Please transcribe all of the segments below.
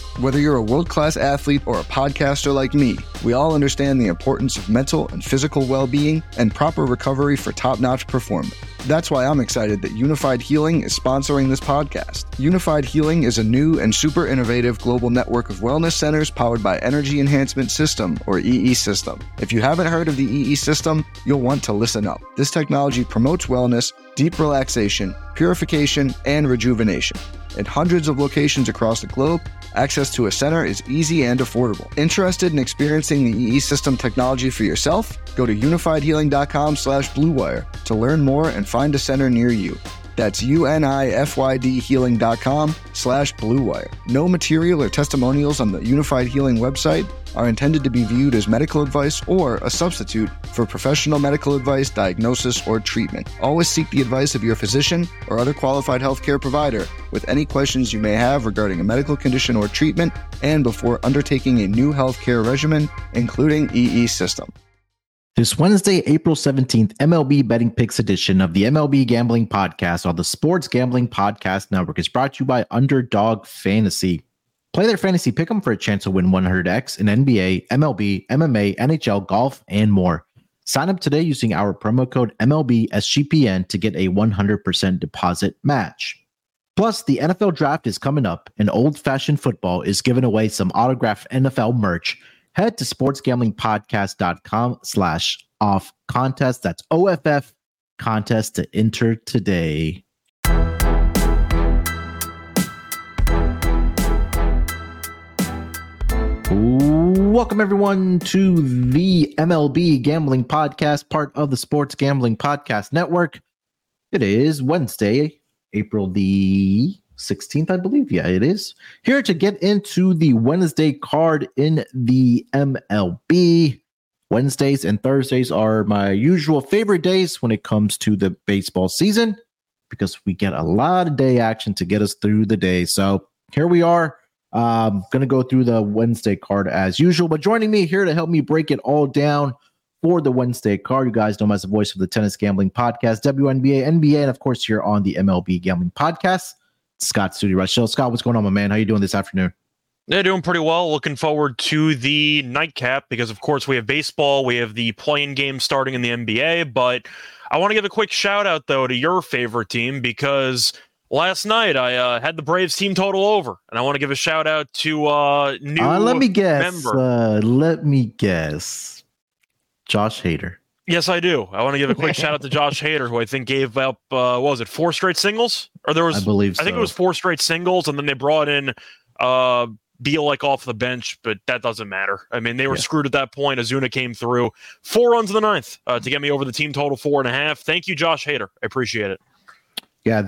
Whether you're a world-class athlete or a podcaster like me, we all understand the importance of mental and physical well-being and proper recovery for top-notch performance. That's why I'm excited that Unified Healing is sponsoring this podcast. Unified Healing is a new and super innovative global network of wellness centers powered by Energy Enhancement System, or EE System. If you haven't heard of the EE System, you'll want to listen up. This technology promotes wellness, deep relaxation, purification, and rejuvenation. In hundreds of locations across the globe, access to a center is easy and affordable. Interested in experiencing the EE System technology for yourself? Go to unifiedhealing.com/bluewire to learn more and find a center near you. That's unifydhealing.com/bluewire. No material or testimonials on the Unified Healing website are intended to be viewed as medical advice or a substitute for professional medical advice, diagnosis, or treatment. Always seek the advice of your physician or other qualified healthcare provider with any questions you may have regarding a medical condition or treatment and before undertaking a new healthcare regimen, including EE System. This Wednesday, April 17th, MLB Betting Picks edition of the MLB Gambling Podcast on the Sports Gambling Podcast Network is brought to you by Underdog Fantasy. Play their fantasy pick'em for a chance to win 100x in NBA, MLB, MMA, NHL, golf, and more. Sign up today using our promo code MLBSGPN to get a 100% deposit match. Plus, the NFL Draft is coming up, and Old Fashioned Football is giving away some autographed NFL merch. Head to sportsgamblingpodcast.com/off contest. That's OFF contest to enter today. Welcome everyone to the MLB Gambling Podcast, part of the Sports Gambling Podcast Network. It is Wednesday, April the 16th, I believe. Yeah, it is. Here to get into the Wednesday card in the MLB. Wednesdays and Thursdays are my usual favorite days when it comes to the baseball season because we get a lot of day action to get us through the day. So here we are. Going to go through the Wednesday card as usual, but joining me here to help me break it all down for the Wednesday card, you guys know him as the voice of the Tennis Gambling Podcast, WNBA, NBA, and of course here on the MLB Gambling Podcast, Scott Studi Rushell. Scott, what's going on, my man? How you doing this afternoon? They're doing pretty well. Looking forward to the nightcap because, of course, we have baseball. We have the playing game starting in the NBA, but I want to give a quick shout out, though, to your favorite team because last night I had the Braves team total over, and I want to give a shout out to new let me guess. member. Let me guess. Josh Hader. Yes, I do. I want to give a quick shout out to Josh Hader, who I think gave up, what was it, 4 straight singles? Or there was, I believe so. I think it was 4 straight singles, and then they brought in Beal off the bench, but that doesn't matter. I mean, they were screwed at that point. Azuna came through. 4 runs in the 9th to get me over the team total 4.5. Thank you, Josh Hader. I appreciate it. Yeah,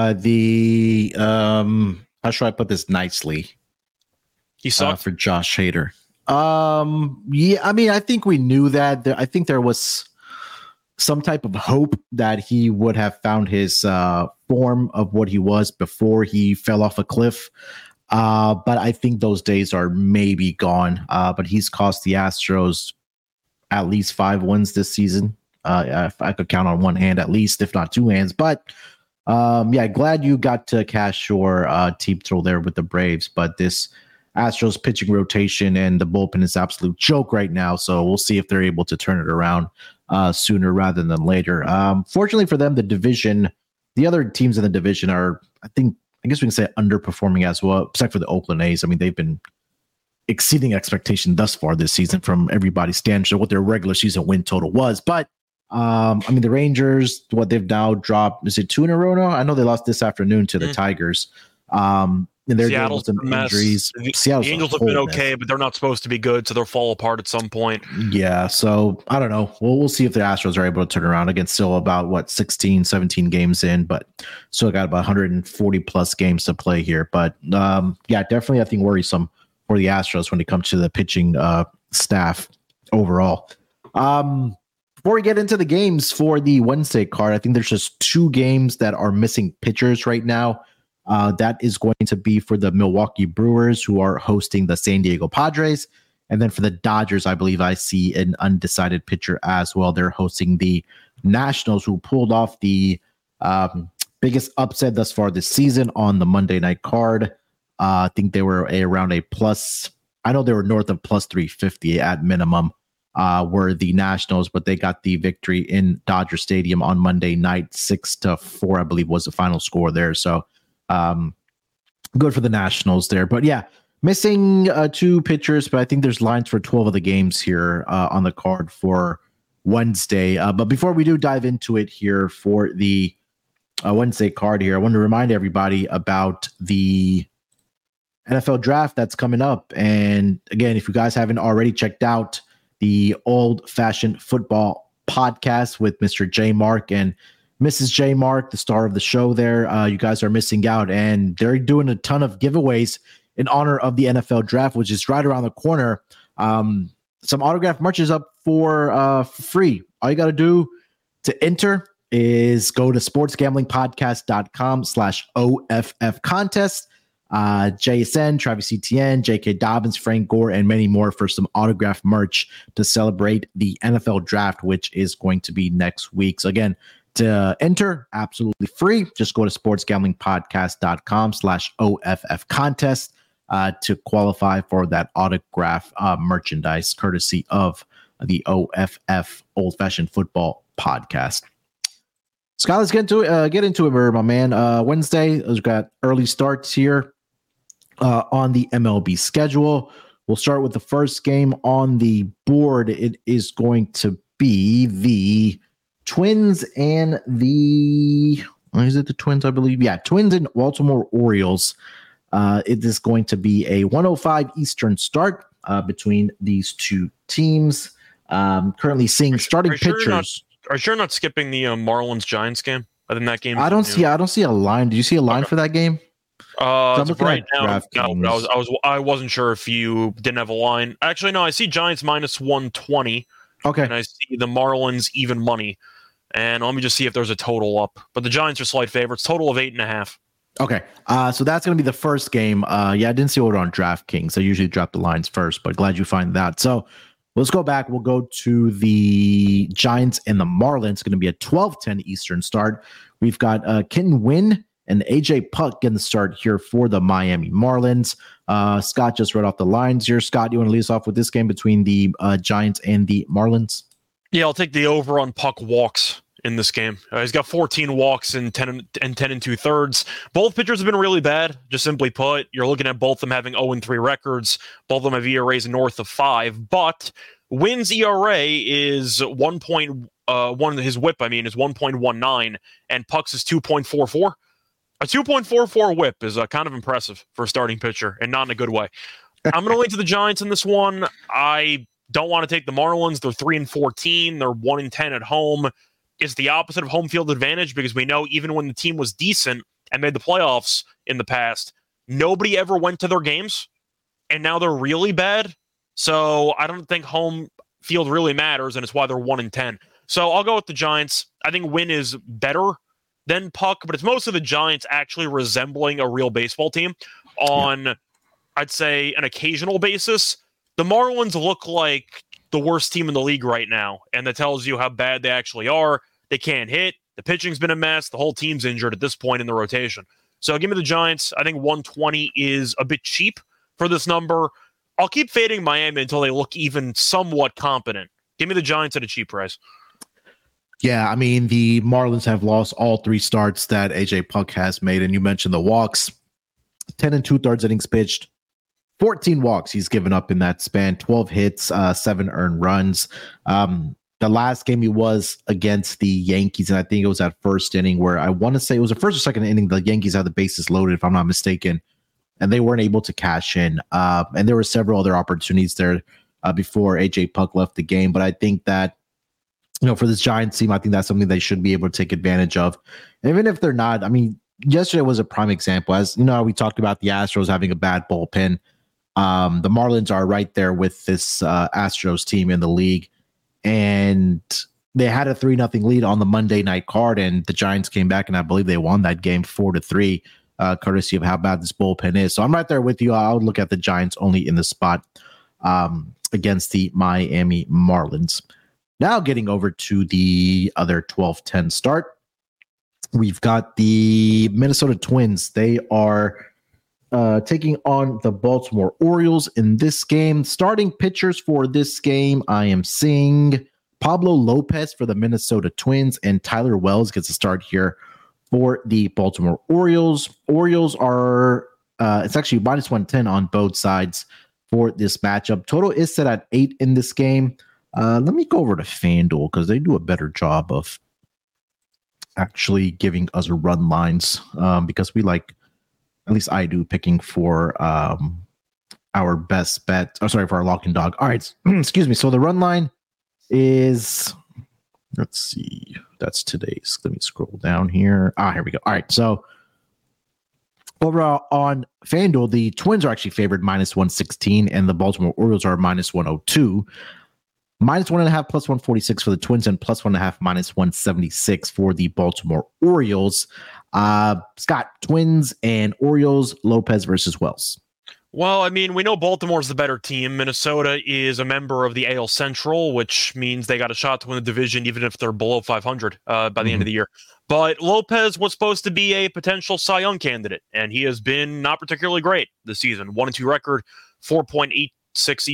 how should I put this nicely? He sucked for Josh Hader. Yeah, I mean, I think we knew that. I think there was some type of hope that he would have found his form of what he was before he fell off a cliff. But I think those days are maybe gone. But he's cost the Astros at least 5 wins this season. If I could count on one hand at least, if not 2 hands. But yeah, glad you got to cash your team total there with the Braves. But this Astros pitching rotation and the bullpen is absolute joke right now. So we'll see if they're able to turn it around sooner rather than later. Fortunately for them, the other teams in the division are, I guess we can say underperforming as well, except for the Oakland A's. I mean, they've been exceeding expectation thus far this season from everybody's standards of what their regular season win total was. But I mean, the Rangers, what they've now dropped, is it 2 in a row now? I know they lost this afternoon to the Tigers. And they're dealing with some injuries. The Angels have been okay, but they're not supposed to be good, so they'll fall apart at some point. Yeah, so I don't know. We'll see if the Astros are able to turn around. Again, still about, 16, 17 games in, but still got about 140 plus games to play here. But yeah, definitely I think worrisome for the Astros when it comes to the pitching staff overall. Before we get into the games for the Wednesday card, I think there's just 2 games that are missing pitchers right now. That is going to be for the Milwaukee Brewers, who are hosting the San Diego Padres. And then for the Dodgers, I believe I see an undecided pitcher as well. They're hosting the Nationals, who pulled off the biggest upset thus far this season on the Monday night card. I think they were around a plus. I know they were north of plus 350 at minimum. Were the Nationals, but they got the victory in Dodger Stadium on Monday night, 6-4, I believe was the final score there. So good for the Nationals there. But yeah, missing 2 pitchers, but I think there's lines for 12 of the games here on the card for Wednesday. But before we do dive into it here for the Wednesday card here, I want to remind everybody about the NFL draft that's coming up. And again, if you guys haven't already checked out the Old Fashioned Football podcast with Mr. J Mark and Mrs. J Mark, the star of the show there, you guys are missing out. And they're doing a ton of giveaways in honor of the NFL draft, which is right around the corner. Some autographed merch is up for free. All you got to do to enter is go to sportsgamblingpodcast.com/OFF contest. JSN, Travis Etienne, J.K. Dobbins, Frank Gore, and many more for some autographed merch to celebrate the NFL draft, which is going to be next week. So again, to enter, absolutely free. Just go to sportsgamblingpodcast.com/OFF contest to qualify for that autograph merchandise courtesy of the OFF Old Fashioned Football podcast. Scott, let's get into it, my man. Wednesday, we've got early starts here on the MLB schedule. We'll start with the first game on the board. It is going to be the Twins and the Twins, I believe? Yeah, Twins and Baltimore Orioles. It is going to be a 1:05 Eastern start between these two teams. Currently seeing starting pitchers. Are you sure not skipping the Marlins Giants game? I think that game. I don't see a line. Do you see a line for that game? Right now, no, I wasn't sure if you didn't have a line. Actually, no, I see Giants minus 120. Okay. And I see the Marlins even money. And let me just see if there's a total up. But the Giants are slight favorites. Total of 8.5. Okay. So that's going to be the first game. I didn't see order on DraftKings. I usually drop the lines first, but glad you find that. So let's go back. We'll go to the Giants and the Marlins. It's going to be a 12:10 Eastern start. We've got Kenton Wynn and AJ Puck getting the start here for the Miami Marlins. Scott just read off the lines here. Scott, you want to lead us off with this game between the Giants and the Marlins? Yeah, I'll take the over on Puck walks in this game. He's got 14 walks in 10 and 2/3. Both pitchers have been really bad. Just simply put, you're looking at both of them having 0-3 records. Both of them have ERAs north of 5, but Wynn's ERA is 1.1. His WHIP, is 1.19, and Puck's is 2.44. A 2.44 WHIP is kind of impressive for a starting pitcher, and not in a good way. I'm going to lean to the Giants in this one. I don't want to take the Marlins. They're 3-14. They're 1-10 at home. It's the opposite of home field advantage because we know even when the team was decent and made the playoffs in the past, nobody ever went to their games, and now they're really bad. So I don't think home field really matters, and it's why they're 1-10. So I'll go with the Giants. I think Wynn is better than Puck, but it's mostly the Giants actually resembling a real baseball team on, I'd say, an occasional basis. The Marlins look like the worst team in the league right now, and that tells you how bad they actually are. They can't hit. The pitching's been a mess. The whole team's injured at this point in the rotation. So give me the Giants. I think 120 is a bit cheap for this number. I'll keep fading Miami until they look even somewhat competent. Give me the Giants at a cheap price. Yeah, the Marlins have lost all 3 starts that AJ Puck has made, and you mentioned the walks. 10 and 2/3 innings pitched, 14 walks he's given up in that span, 12 hits, 7 earned runs. The last game he was against the Yankees, and I think it was that first inning where I want to say it was the first or second inning, the Yankees had the bases loaded, if I'm not mistaken, and they weren't able to cash in. And there were several other opportunities there before AJ Puck left the game, but I think that for this Giants team, I think that's something they should be able to take advantage of. And even if they're not, yesterday was a prime example. As we talked about the Astros having a bad bullpen. The Marlins are right there with this Astros team in the league. And they had a 3-0 lead on the Monday night card, and the Giants came back, and I believe they won that game 4-3, courtesy of how bad this bullpen is. So I'm right there with you. I would look at the Giants only in the spot against the Miami Marlins. Now getting over to the other 12-10 start, we've got the Minnesota Twins. They are taking on the Baltimore Orioles in this game. Starting pitchers for this game, I am seeing Pablo Lopez for the Minnesota Twins, and Tyler Wells gets a start here for the Baltimore Orioles. Orioles are, it's actually minus 110 on both sides for this matchup. Total is set at 8 in this game. Let me go over to FanDuel because they do a better job of actually giving us run lines because we like, at least I do, picking for our best bet. Oh, sorry, for our lock and dog. All right, excuse me. So the run line is, let's see, that's today's. Let me scroll down here. Here we go. All right, so overall on FanDuel, the Twins are actually favored minus 116, and the Baltimore Orioles are minus 102. Minus 1.5 plus 146 for the Twins, and plus 1.5 minus 176 for the Baltimore Orioles. Scott, Twins and Orioles, Lopez versus Wells. Well, I mean, we know Baltimore's the better team. Minnesota is a member of the AL Central, which means they got a shot to win the division, even if they're below 500 by the end of the year. But Lopez was supposed to be a potential Cy Young candidate, and he has been not particularly great this season. 1-2 record, 4.86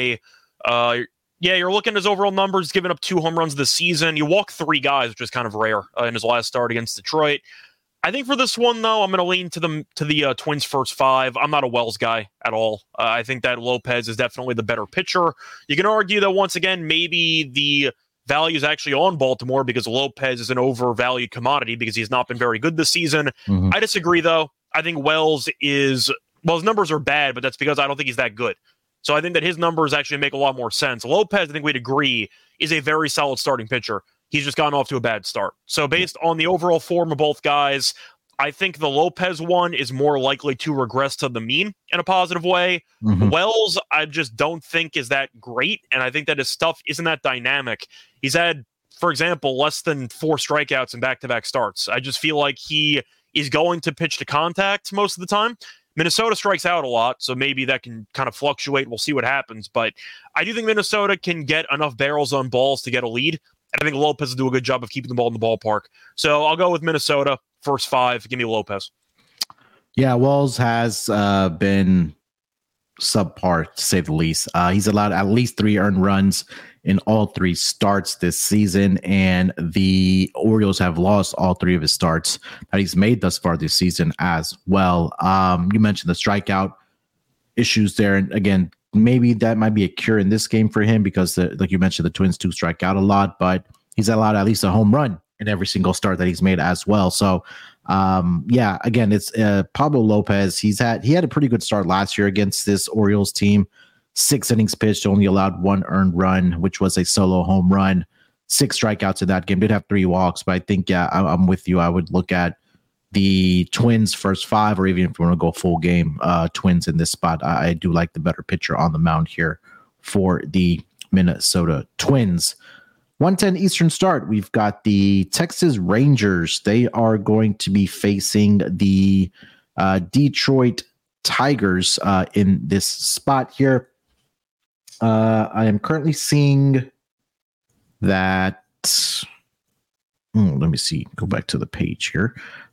ERA. Yeah, you're looking at his overall numbers, giving up 2 home runs this season. You walk 3 guys, which is kind of rare in his last start against Detroit. I think for this one, though, I'm going to lean to the Twins' first 5. I'm not a Wells guy at all. I think that Lopez is definitely the better pitcher. You can argue that, once again, maybe the value is actually on Baltimore because Lopez is an overvalued commodity because he's not been very good this season. I disagree, though. I think Wells is, well, his numbers are bad, but that's because I don't think he's that good. So I think that his numbers actually make a lot more sense. Lopez, I think we'd agree, is a very solid starting pitcher. He's just gotten off to a bad start. So based on the overall form of both guys, I think the Lopez one is more likely to regress to the mean in a positive way. Wells, I just don't think is that great, and I think that his stuff isn't that dynamic. He's had, for example, less than 4 strikeouts in back-to-back starts. I just feel like he is going to pitch to contact most of the time. Minnesota strikes out a lot, so maybe that can kind of fluctuate. We'll see what happens. But I do think Minnesota can get enough barrels on balls to get a lead. And I think Lopez will do a good job of keeping the ball in the ballpark. So I'll go with Minnesota, first 5. Give me Lopez. Yeah, Wells has been subpar, to say the least. He's allowed at least 3 earned runs in all 3 starts this season, and the Orioles have lost all 3 of his starts that he's made thus far this season as well. You mentioned the strikeout issues there, and again, maybe that might be a cure in this game for him because, like you mentioned, the Twins do strike out a lot, but he's allowed at least a home run in every single start that he's made as well. So, yeah, again, it's Pablo Lopez. He had a pretty good start last year against this Orioles team. 6 innings pitched, only allowed 1 earned run, which was a solo home run. 6 strikeouts in that game. Did have 3 walks, but I think, yeah, I'm with you. I would look at the Twins first 5, or even if you want to go full game, Twins in this spot. I do like the better pitcher on the mound here for the Minnesota Twins. 1:10 Eastern start. We've got the Texas Rangers. They are going to be facing the Detroit Tigers in this spot here. I am currently seeing that. Let me see. Go back to the page here.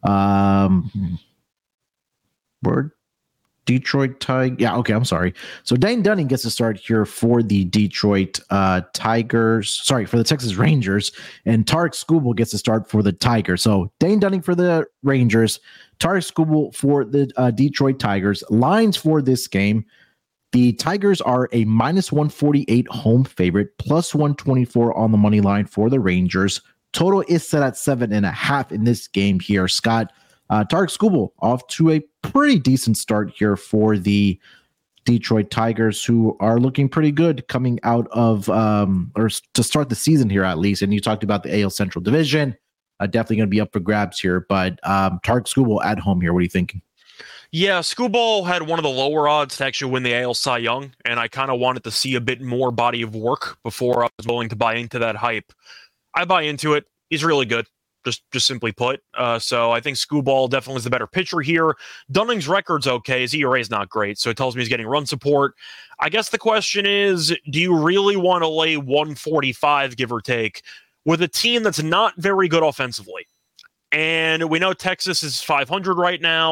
Where Detroit Tigers. Yeah, okay, I'm sorry. So Dane Dunning gets a start here for the Detroit Tigers. Sorry, for the Texas Rangers. And Tarek Skubal gets a start for the Tigers. So Dane Dunning for the Rangers. Tarek Skubal for the Detroit Tigers. Lines for this game. The Tigers are a minus 148 home favorite, plus 124 on the money line for the Rangers. Total is set at 7.5 in this game here. Scott, Tarek Skubal off to a pretty decent start here for the Detroit Tigers, who are looking pretty good coming out of, or to start the season here at least. And you talked about the AL Central Division. Definitely going to be up for grabs here. But Tarek Skubal at home here. What are you thinking? Yeah, Skubal had one of the lower odds to actually win the AL Cy Young, and I kind of wanted to see a bit more body of work before I was willing to buy into that hype. I buy into it. He's really good, just simply put. So I think Skubal definitely is the better pitcher here. Dunning's record's okay. His ERA is not great, so it tells me he's getting run support. I guess the question is, do you really want to lay 145, give or take, with a team that's not very good offensively? And we know Texas is 500 right now,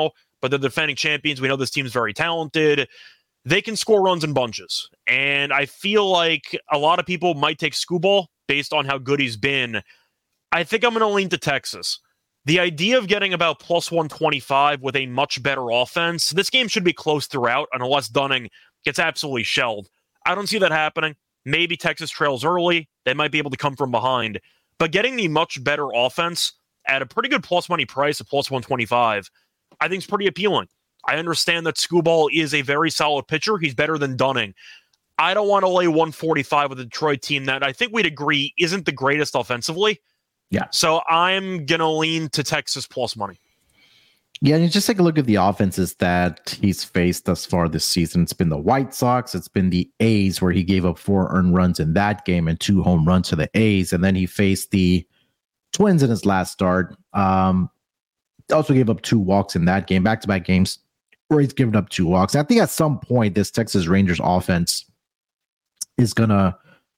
but they're defending champions. We know this team's very talented. They can score runs in bunches. And I feel like a lot of people might take Skubal based on how good he's been. I think I'm going to lean to Texas. The idea of getting about plus 125 with a much better offense, this game should be close throughout unless Dunning gets absolutely shelled. I don't see that happening. Maybe Texas trails early. They might be able to come from behind. But getting the much better offense at a pretty good plus money price of plus 125, I think is pretty appealing. I understand that Skubal is a very solid pitcher. He's better than Dunning. I don't want to lay 145 with a Detroit team that I think we'd agree isn't the greatest offensively. Yeah. So I'm going to lean to Texas plus money. Yeah, and you just take a look at the offenses that he's faced thus far this season. It's been the White Sox. It's been the A's, where he gave up 4 earned runs in that game and 2 home runs to the A's. And then he faced the Twins in his last start. Also gave up 2 walks in that game, back-to-back games where he's given up 2 walks. I think at some point, this Texas Rangers offense is going to,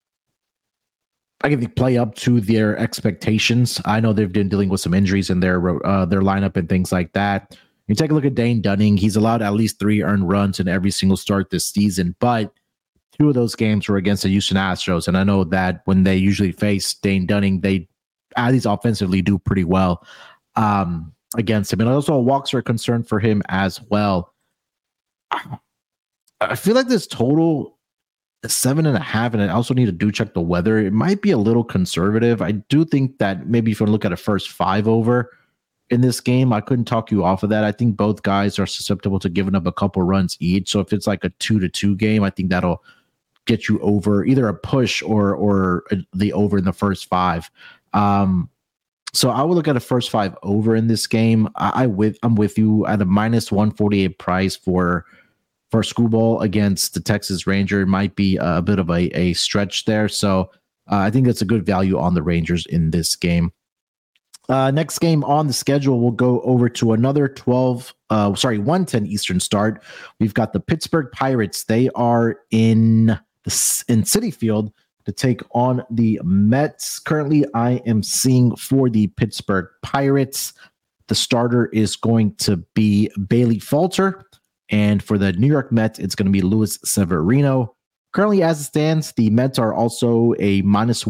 I think, play up to their expectations. I know they've been dealing with some injuries in their lineup and things like that. You take a look at Dane Dunning. He's allowed at least 3 earned runs in every single start this season, but 2 of those games were against the Houston Astros. And I know that when they usually face Dane Dunning, they at least offensively do pretty well against him. And also walks are a concern for him as well. I feel like this total 7.5, and I also need to do check the weather. It might be a little conservative. I do think that maybe if you look at a first 5 over in this game, I couldn't talk you off of that. I think both guys are susceptible to giving up a couple runs each. So if it's like a 2-2 game, I think that'll get you over either a push or the over in the first 5. So I would look at a first 5 over in this game. I'm with you at a minus 148 price for Skubal against the Texas Ranger. It might be a bit of a stretch there. So I think that's a good value on the Rangers in this game. Next game on the schedule, we'll go over to another 1:10 Eastern start. We've got the Pittsburgh Pirates. They are in Citi Field to take on the Mets. Currently, I am seeing for the Pittsburgh Pirates, the starter is going to be Bailey Falter. And for the New York Mets, it's going to be Luis Severino. Currently, as it stands, the Mets are also a minus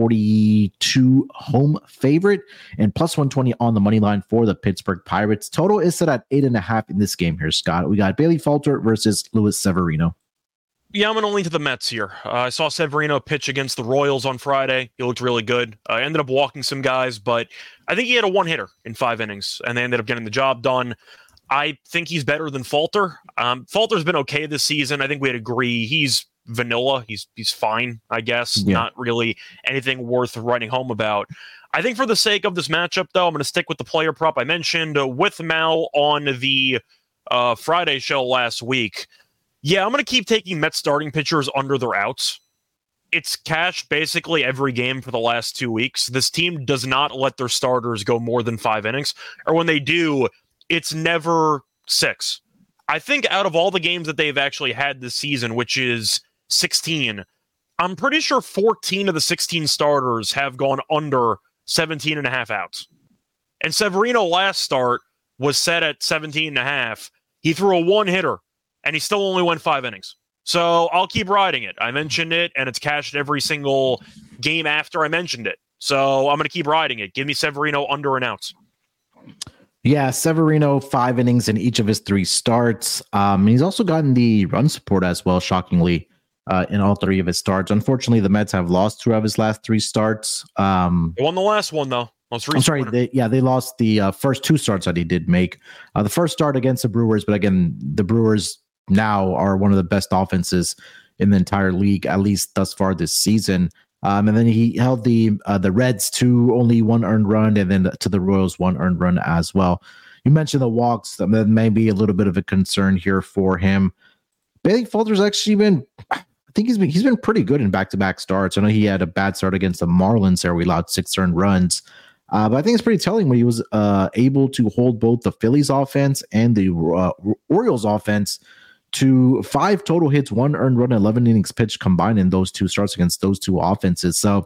142 home favorite and plus 120 on the money line for the Pittsburgh Pirates. Total is set at 8.5 in this game here, Scott. We got Bailey Falter versus Luis Severino. Yeah, I'm going to lean to the Mets here. I saw Severino pitch against the Royals on Friday. He looked really good. I ended up walking some guys, but I think he had a 1-hitter in 5 innings, and they ended up getting the job done. I think he's better than Falter. Falter's been okay this season. I think we'd agree he's vanilla. He's fine, I guess. Yeah. Not really anything worth writing home about. I think for the sake of this matchup, though, I'm going to stick with the player prop I mentioned with Mal on the Friday show last week. Yeah, I'm going to keep taking Mets starting pitchers under their outs. It's cashed basically every game for the last 2 weeks. This team does not let their starters go more than 5 innings, or when they do, it's never 6. I think out of all the games that they've actually had this season, which is 16, I'm pretty sure 14 of the 16 starters have gone under 17.5 outs. And Severino last start was set at 17.5. He threw a 1-hitter, and he still only went 5 innings. So I'll keep riding it. I mentioned it, and it's cashed every single game after I mentioned it. So I'm going to keep riding it. Give me Severino under and outs. Yeah, Severino, 5 innings in each of his 3 starts. He's also gotten the run support as well, shockingly, in all 3 of his starts. Unfortunately, the Mets have lost 2 of his last 3 starts. They won the last one, though. I'm sorry. They lost the first 2 starts that he did make. The first start against the Brewers, but again, the Brewers now are one of the best offenses in the entire league, at least thus far this season. And then he held the Reds to only 1 earned run, and then to the Royals 1 earned run as well. You mentioned the walks. That may be a little bit of a concern here for him. Bailey Falter's actually been, I think he's been pretty good in back-to-back starts. I know he had a bad start against the Marlins there. We allowed 6 earned runs. But I think it's pretty telling when he was able to hold both the Phillies offense and the Orioles offense to 5 total hits, 1 earned run, 11 innings pitched combined in those 2 starts against those 2 offenses. So,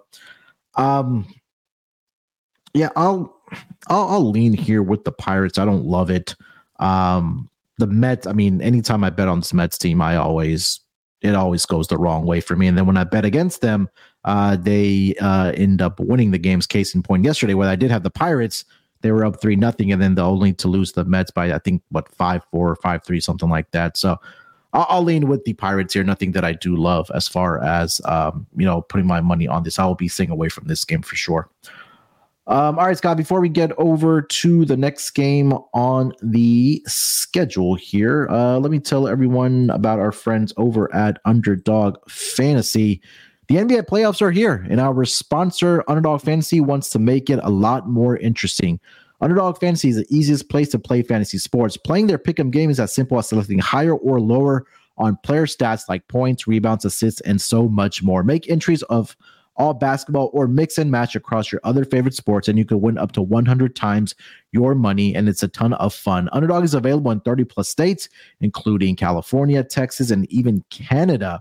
yeah, I'll lean here with the Pirates. I don't love it. The Mets, I mean, anytime I bet on this Mets team, it always goes the wrong way for me. And then when I bet against them, they end up winning the games. Case in point, yesterday, where I did have the Pirates, they were up 3-0, and then only to lose the Mets by, I think, 5-4 or 5-3, something like that. So I'll lean with the Pirates here. Nothing that I do love as far as putting my money on this. I will be staying away from this game for sure. All right, Scott, before we get over to the next game on the schedule here, let me tell everyone about our friends over at Underdog Fantasy. The NBA playoffs are here, and our sponsor, Underdog Fantasy, wants to make it a lot more interesting. Underdog Fantasy is the easiest place to play fantasy sports. Playing their pick'em game is as simple as selecting higher or lower on player stats like points, rebounds, assists, and so much more. Make entries of all basketball or mix and match across your other favorite sports, and you can win up to 100 times your money, and it's a ton of fun. Underdog is available in 30 plus states, including California, Texas, and even Canada.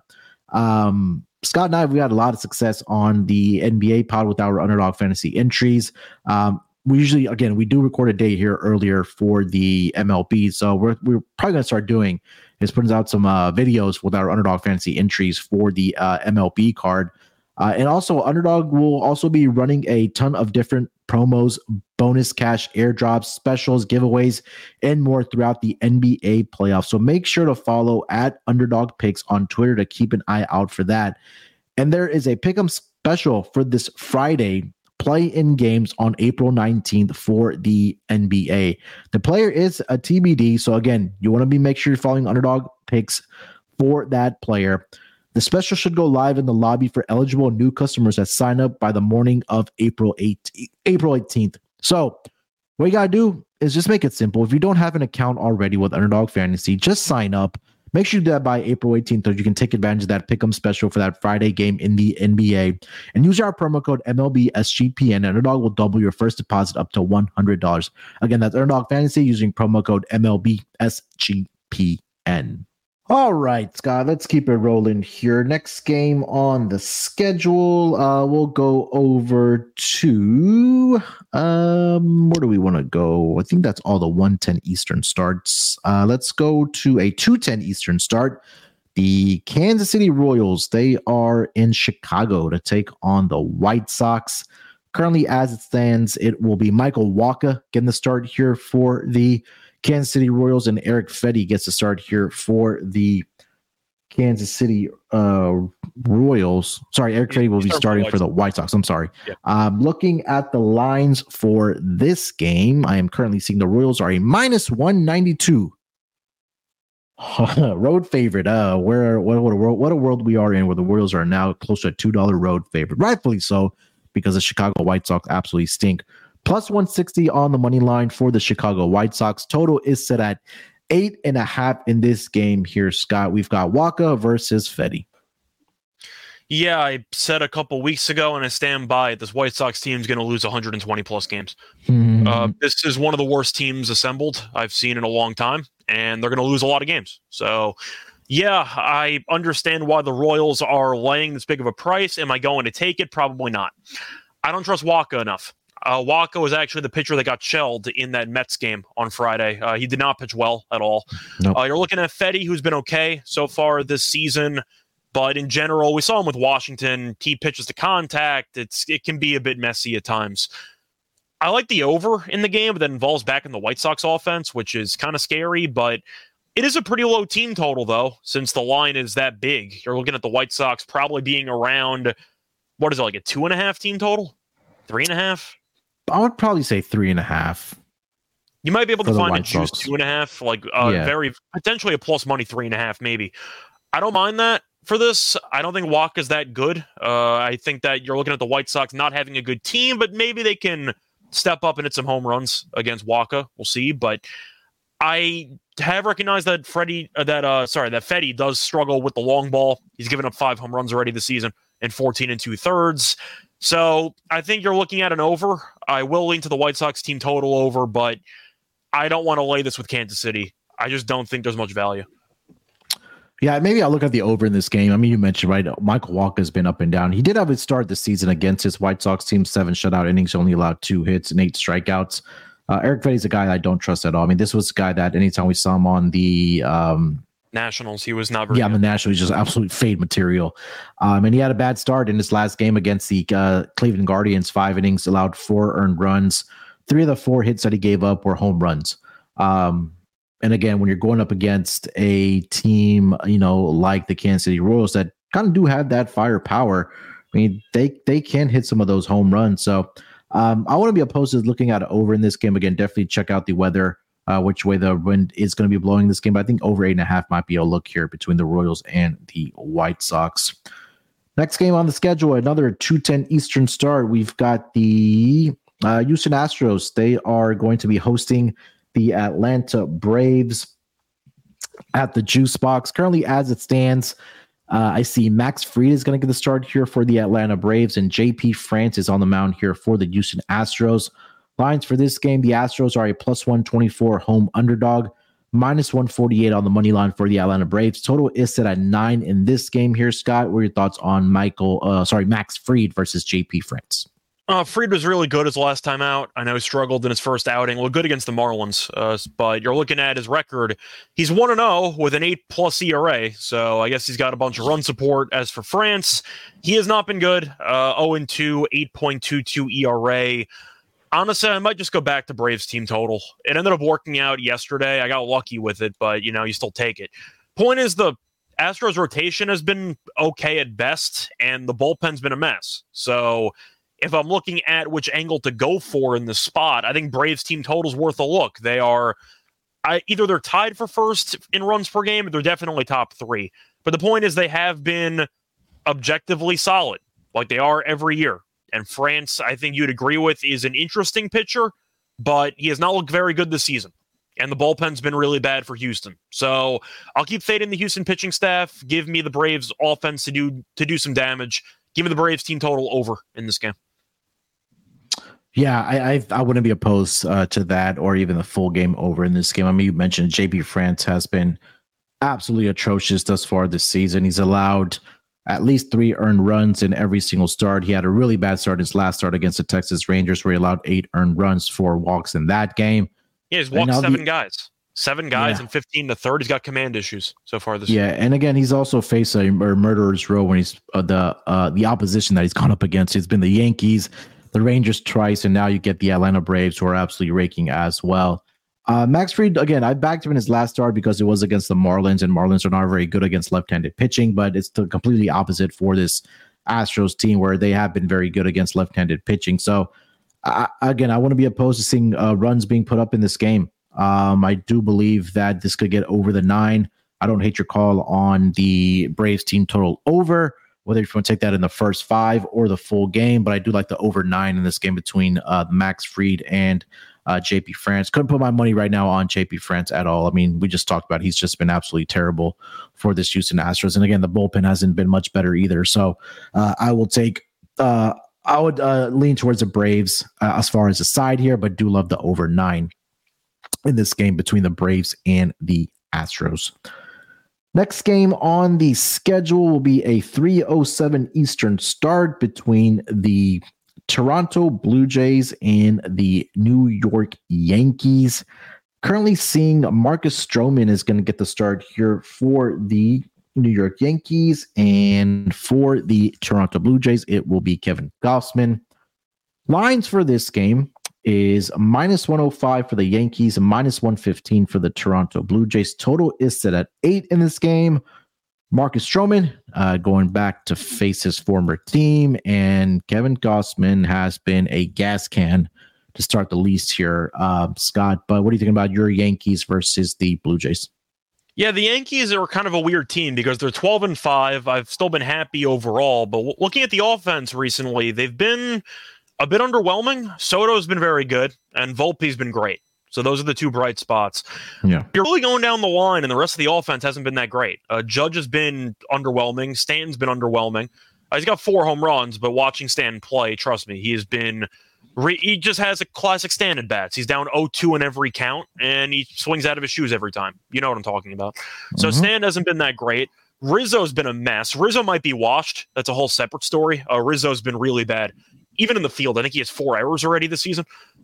Scott and I, we had a lot of success on the NBA pod with our Underdog Fantasy entries. We usually, again, we do record a day here earlier for the MLB, so we're probably going to start doing is putting out some videos with our Underdog Fantasy entries for the MLB card. And also, Underdog will also be running a ton of different promos, bonus cash, airdrops, specials, giveaways, and more throughout the NBA playoffs. So make sure to follow at Underdog Picks on Twitter to keep an eye out for that. And there is a pick'em special for this Friday, play-in games on April 19th for the NBA. The player is a TBD. So again, you want to make sure you're following Underdog Picks for that player. The special should go live in the lobby for eligible new customers that sign up by the morning of April 18th. So what you got to do is just make it simple. If you don't have an account already with Underdog Fantasy, just sign up. Make sure you do that by April 18th so you can take advantage of that pick'em special for that Friday game in the NBA. And use our promo code MLBSGPN, and Underdog will double your first deposit up to $100. Again, that's Underdog Fantasy using promo code MLBSGPN. All right, Scott, let's keep it rolling here. Next game on the schedule, we'll go over to, where do we want to go? I think that's all the 1:10 Eastern starts. Let's go to a 2:10 Eastern start. The Kansas City Royals, they are in Chicago to take on the White Sox. Currently, as it stands, it will be Michael Wacha getting the start here for the Kansas City Royals, and Erick Fedde gets to start here for the Kansas City Royals. Sorry, Erick Fedde will be starting for the White Sox. I'm sorry. Yeah. Looking at the lines for this game, I am currently seeing the Royals are a -192 road favorite. What a world we are in, where the Royals are now close to a $2 road favorite, rightfully so, because the Chicago White Sox absolutely stink. +160 on the money line for the Chicago White Sox. Total is set at 8.5 in this game here, Scott. We've got Wacha versus Fedde. Yeah, I said a couple weeks ago, and I stand by it. This White Sox team is going to lose 120 plus games. This is one of the worst teams assembled I've seen in a long time, and they're going to lose a lot of games. So, yeah, I understand why the Royals are laying this big of a price. Am I going to take it? Probably not. I don't trust Wacha enough. Wacha was actually the pitcher that got shelled in that Mets game on Friday. He did not pitch well at all. Nope. You're looking at Fedde, who's been okay so far this season, but in general, we saw him with Washington. He pitches to contact. It can be a bit messy at times. I like the over in the game, but that involves back in the White Sox offense, which is kind of scary, but it is a pretty low team total, though, since the line is that big. You're looking at the White Sox probably being around, what is it, like a 2.5 team total? 3.5? I would probably say 3.5. You might be able to find a juice 2.5, like very potentially a plus money 3.5, maybe. I don't mind that for this. I don't think Wacha's that good. I think that you're looking at the White Sox not having a good team, but maybe they can step up and hit some home runs against Wacha. We'll see. But I have recognized that Fedde does struggle with the long ball. He's given up 5 home runs already this season in 14 2/3. So I think you're looking at an over. I will lean to the White Sox team total over, but I don't want to lay this with Kansas City. I just don't think there's much value. Yeah, maybe I'll look at the over in this game. I mean, you mentioned, right, Michael Wacha has been up and down. He did have his start this season against his White Sox team, 7 shutout innings, only allowed 2 hits and 8 strikeouts. Eric Fetty's a guy I don't trust at all. I mean, this was a guy that anytime we saw him on the Nationals, he was not very good. On the Nationals, he's just absolute fade material. And he had a bad start in his last game against the Cleveland Guardians. 5 innings, allowed 4 earned runs. 3 of the 4 hits that he gave up were home runs. And again, when you're going up against a team, like the Kansas City Royals that kind of do have that firepower, I mean, they can hit some of those home runs. So I want to be opposed to looking at over in this game. Again, definitely check out the weather, which way the wind is going to be blowing this game. But I think over 8.5 might be a look here between the Royals and the White Sox. Next game on the schedule, another 2:10 Eastern start. We've got the Houston Astros. They are going to be hosting the Atlanta Braves at the Juice Box. Currently, as it stands, I see Max Fried is going to get the start here for the Atlanta Braves, and JP France is on the mound here for the Houston Astros. Lines for this game, the Astros are a +124 home underdog, -148 on the money line for the Atlanta Braves. Total is set at 9 in this game here. Scott, what are your thoughts on Max Fried versus JP France? Fried was really good his last time out. I know he struggled in his first outing. Well, good against the Marlins, but you're looking at his record. He's 1-0 with an 8+ ERA, so I guess he's got a bunch of run support. As for France, he has not been good. 0-2, 8.22 ERA. Honestly, I might just go back to Braves team total. It ended up working out yesterday. I got lucky with it, but, you still take it. Point is, the Astros rotation has been okay at best, and the bullpen's been a mess. So if I'm looking at which angle to go for in the spot, I think Braves team total's worth a look. They are either they're tied for first in runs per game, or they're definitely top 3. But the point is they have been objectively solid, like they are every year. And France, I think you'd agree with, is an interesting pitcher, but he has not looked very good this season. And the bullpen's been really bad for Houston. So I'll keep fading the Houston pitching staff. Give me the Braves offense to do some damage. Give me the Braves team total over in this game. Yeah, I wouldn't be opposed to that or even the full game over in this game. I mean, you mentioned JP France has been absolutely atrocious thus far this season. He's allowed at least 3 earned runs in every single start. He had a really bad start his last start against the Texas Rangers, where he allowed 8 earned runs, 4 walks in that game. Yeah, he's walked 7 guys. 7 guys in 15 to third. He's got command issues so far this year. Yeah, and again, he's also faced a murderer's row when he's the opposition that he's gone up against. It's been the Yankees, the Rangers twice, and now you get the Atlanta Braves, who are absolutely raking as well. Max Fried, again, I backed him in his last start because it was against the Marlins, and Marlins are not very good against left-handed pitching, but it's the completely opposite for this Astros team, where they have been very good against left-handed pitching. So, again, I want to be opposed to seeing runs being put up in this game. I do believe that this could get over the 9. I don't hate your call on the Braves team total over, whether you want to take that in the first 5 or the full game, but I do like the over 9 in this game between Max Fried and JP France. Couldn't put my money right now on JP France at all. I mean, we just talked about he's just been absolutely terrible for this Houston Astros. And again, the bullpen hasn't been much better either. So I would lean towards the Braves as far as the side here, but do love the over 9 in this game between the Braves and the Astros. Next game on the schedule will be a 3:07 Eastern start between the Toronto Blue Jays and the New York Yankees. Currently seeing Marcus Stroman is going to get the start here for the New York Yankees, and for the Toronto Blue Jays, it will be Kevin Gausman. Lines for this game is -105 for the Yankees and -115 for the Toronto Blue Jays. Total is set at 8 in this game. Marcus Stroman going back to face his former team, and Kevin Gausman has been a gas can to start the least here, Scott. But what do you think about your Yankees versus the Blue Jays? Yeah, the Yankees are kind of a weird team because they're 12-5. I've still been happy overall, but looking at the offense recently, they've been a bit underwhelming. Soto's been very good, and Volpe's been great. So those are the 2 bright spots. Yeah, you're really going down the line, and the rest of the offense hasn't been that great. Judge has been underwhelming. Stanton's been underwhelming. He's got 4 home runs, but watching Stanton play, trust me, he has been. He just has a classic Stanton bats. He's down 0-2 in every count, and he swings out of his shoes every time. You know what I'm talking about. So Stanton hasn't been that great. Rizzo's been a mess. Rizzo might be washed. That's a whole separate story. Rizzo's been really bad. Even in the field, I think he has 4 errors already this season.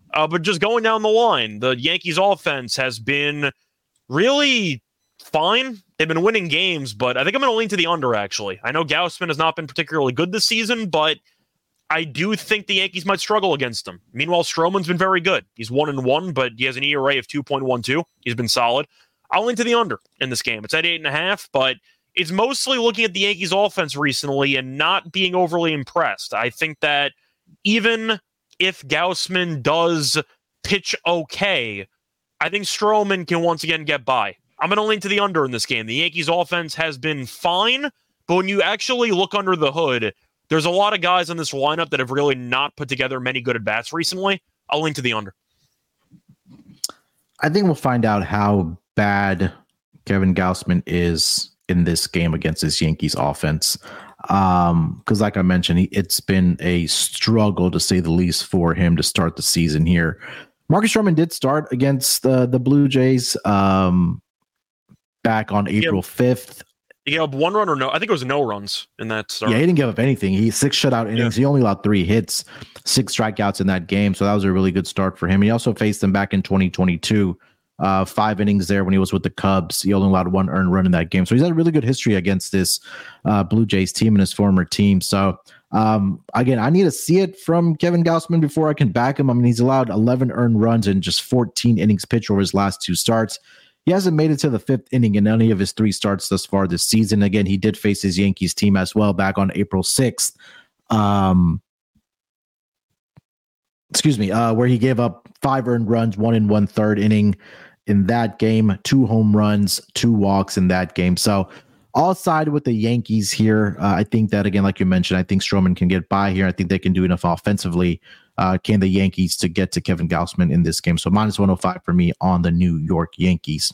But just going down the line, the Yankees offense has been really fine. They've been winning games, but I think I'm going to lean to the under, actually. I know Gausman has not been particularly good this season, but I do think the Yankees might struggle against them. Meanwhile, Stroman's been very good. He's 1-1, but he has an ERA of 2.12. He's been solid. I'll lean to the under in this game. It's at 8.5, but it's mostly looking at the Yankees offense recently and not being overly impressed. I think that even if Gausman does pitch okay, I think Stroman can once again get by. I'm going to lean to the under in this game. The Yankees offense has been fine, but when you actually look under the hood, there's a lot of guys in this lineup that have really not put together many good at-bats recently. I'll lean to the under. I think we'll find out how bad Kevin Gausman is in this game against this Yankees offense. Because like I mentioned, it's been a struggle, to say the least, for him to start the season here. Marcus Stroman did start against the Blue Jays back on April 5th. He gave up 1 run or no? I think it was no runs in that start. Yeah, he didn't give up anything. He 6 shutout innings. Yeah. He only allowed 3 hits, 6 strikeouts in that game. So that was a really good start for him. He also faced them back in 2022. 5 innings there when he was with the Cubs. He only allowed 1 earned run in that game. So he's had a really good history against this Blue Jays team and his former team. So again, I need to see it from Kevin Gausman before I can back him. I mean, he's allowed 11 earned runs in just 14 innings pitched over his last 2 starts. He hasn't made it to the 5th inning in any of his 3 starts thus far this season. Again, he did face his Yankees team as well back on April 6th. Where he gave up 5 earned runs, 1 1/3 inning in that game, 2 home runs, 2 walks in that game. So I'll side with the Yankees here. I think that, again, like you mentioned, I think Stroman can get by here. I think they can do enough offensively. Can the Yankees to get to Kevin Gausman in this game? So minus 105 for me on the New York Yankees.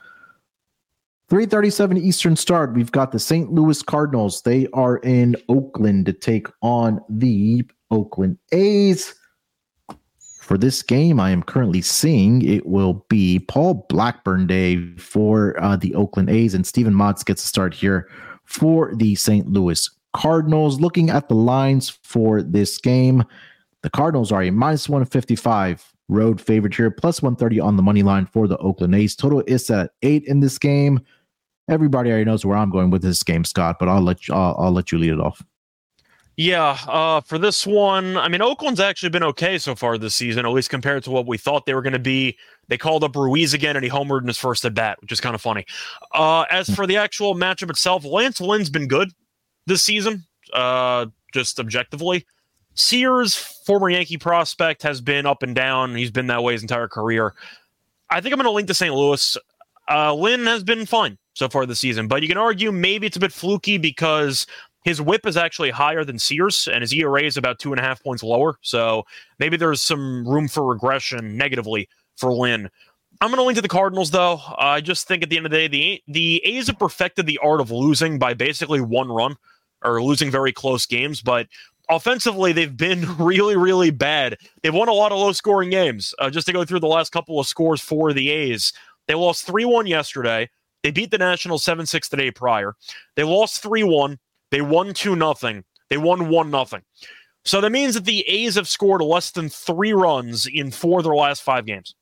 3:37 Eastern start. We've got the St. Louis Cardinals. They are in Oakland to take on the Oakland A's. For this game, I am currently seeing it will be Paul Blackburn Day for the Oakland A's, and Steven Matz gets a start here for the St. Louis Cardinals. Looking at the lines for this game, the Cardinals are a minus 155 road favorite here, plus 130 on the money line for the Oakland A's. Total is at 8 in this game. Everybody already knows where I'm going with this game, Scott, but I'll let you lead it off. Yeah, for this one, I mean, Oakland's actually been okay so far this season, at least compared to what we thought they were going to be. They called up Ruiz again, and he homered in his first at-bat, which is kind of funny. As for the actual matchup itself, Lance Lynn's been good this season, just objectively. Sears, former Yankee prospect, has been up and down. He's been that way his entire career. I think I'm going to link to St. Louis. Lynn has been fine so far this season, but you can argue maybe it's a bit fluky because his whip is actually higher than Sears, and his ERA is about 2.5 points lower. So maybe there's some room for regression negatively for Lynn. I'm going to lean to the Cardinals, though. I just think at the end of the day, the A's have perfected the art of losing by basically 1 run, or losing very close games. But offensively, they've been really, really bad. They've won a lot of low-scoring games. Just to go through the last couple of scores for the A's, they lost 3-1 yesterday. They beat the Nationals 7-6 the day prior. They lost 3-1. They won 2-0. They won 1-0. So that means that the A's have scored less than 3 runs in 4 of their last 5 games.